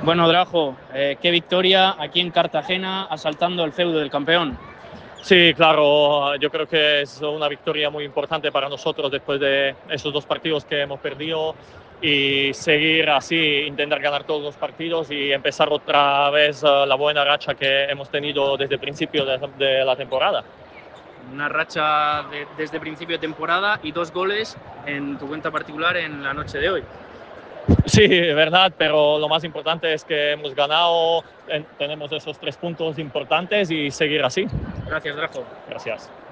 Bueno, Drajo, qué victoria aquí en Cartagena, asaltando el feudo del campeón. Sí, claro, yo creo que es una victoria muy importante para nosotros después de esos dos partidos que hemos perdido y seguir así, intentar ganar todos los partidos y empezar otra vez la buena racha que hemos tenido desde el principio de la temporada. Una racha desde principio de temporada y 2 goles en tu cuenta particular en la noche de hoy. Sí, es verdad, pero lo más importante es que hemos ganado, tenemos esos 3 puntos importantes y seguir así. Gracias, Drajo. Gracias.